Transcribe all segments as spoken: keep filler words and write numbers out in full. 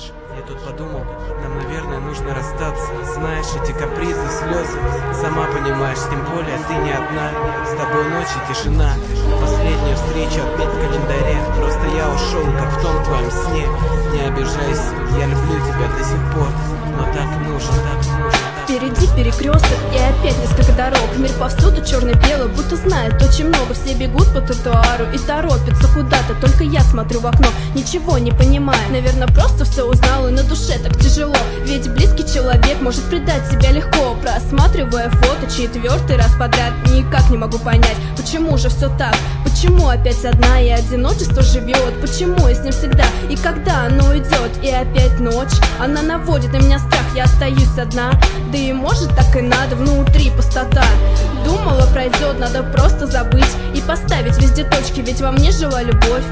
ночь. Я тут подумал, нам, наверное, нужно расстаться. Знаешь, эти капризы, слезы, сама понимаешь, тем более ты не одна. С тобой ночь и тишина, последнюю встречу отметь в календаре. Просто я ушел, как в том твоем сне. Не обижайся, я люблю тебя до сих пор, но так нужно, так нужно. Впереди перекресток и опять несколько дорог. Мир повсюду черно-белый, будто знает очень много. Все бегут по тротуару и торопятся куда-то. Только я смотрю в окно, ничего не понимаю. Наверное, просто все узнал, и на душе так тяжело. Ведь близкий человек может предать себя легко. Просматривая фото четвертый раз подряд, никак не могу понять, почему же все так. Почему опять одна и одиночество живет? Почему я с ним всегда и когда оно уйдет? И опять ночь, она наводит на меня страх. Я остаюсь одна, да и может так и надо, внутри пустота. Думала, пройдет, надо просто забыть и поставить везде точки, ведь во мне жила любовь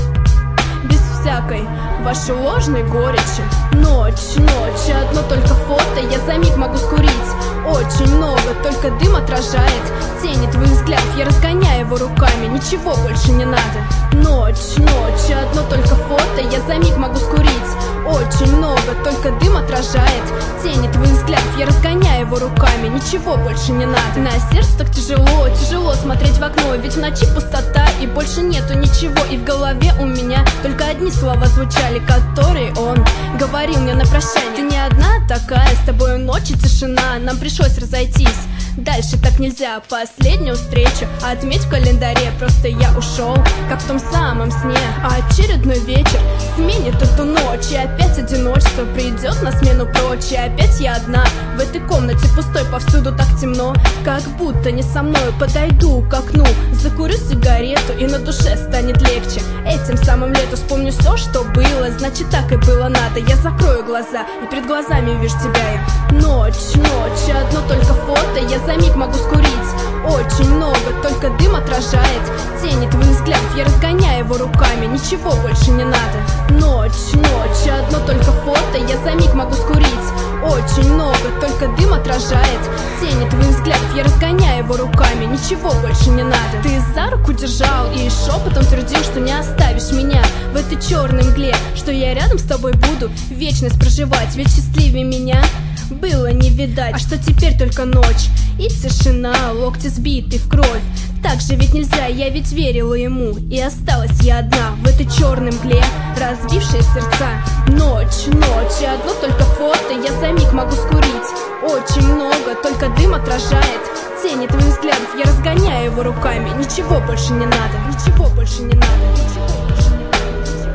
без всякой вашей ложной горечи. Ночь, ночь, одно только фото я за миг могу скурить. Очень много, только дым отражает тени твоих взглядов. Я разгоняю его руками, ничего больше не надо. Ночь, ночь, одно только фото я за миг могу скурить. Очень много, только дым отражает тени твоих взглядов. Я разгоняю его руками, ничего больше не надо. На сердце так тяжело, тяжело смотреть в окно, ведь в ночи пустота и больше нету ничего. И в голове у меня только одни слова звучали, которые он говорил мне на прощание. Ты не одна такая, с тобой ночь и тишина. Нам пришлось разойтись, дальше так нельзя. Последнюю встречу отметь в календаре. Просто я ушел, как в том самом сне. А очередной вечер сменит эту ночь. И опять одиночество придет на смену прочь. И опять я одна в этой комнате пустой. Повсюду так темно, как будто не со мной. Подойду к окну, закурю сигарету, и на душе станет легче. Этим самым летом вспомню все, что было. Значит, так и было надо. Я закрою глаза, и перед глазами увижу тебя я. Ночь, ночь, одно только фото я за миг могу скурить. Очень много, только дым отражает тени твоих взглядов. Я разгоняю его руками, ничего больше не надо. Ночь, ночь, одно только фото я за миг могу скурить. Очень много, только дым отражает тени твоих взглядов. Я разгоняю его руками, ничего больше не надо. Ты за руку держал и шепотом твердил, что не оставишь меня в этой черной мгле, что я рядом с тобой буду вечность проживать. Ведь счастливее меня было не видать. А что теперь только ночь и тишина, локти сбиты в кровь. Так же ведь нельзя, я ведь верила ему. И осталась я одна в этой черной мгле, разбившие сердца. Ночь, ночь, и одно только фото я за миг могу скурить. Очень много, только дым отражает тени твоих взглядов. Я разгоняю его руками, ничего больше не надо. Ничего больше не надо. Ничего больше не надо.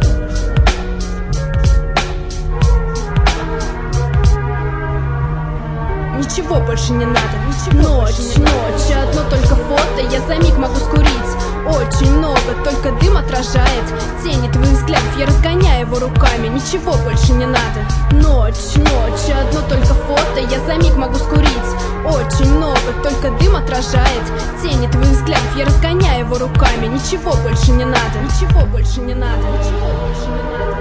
Ничего больше не надо. Ничего ночь, больше не ночь, надо. Одно только фото я за миг могу скурить. Очень много, только дым отражает тени твоих взглядов. Я разгоняю его руками, ничего больше не надо. Ночь, ночь, одно только фото я за миг могу скурить. Очень много, только дым отражает тени твоих взглядов. Я разгоняю его руками, ничего больше не надо. Ничего больше не надо. Ничего больше не надо.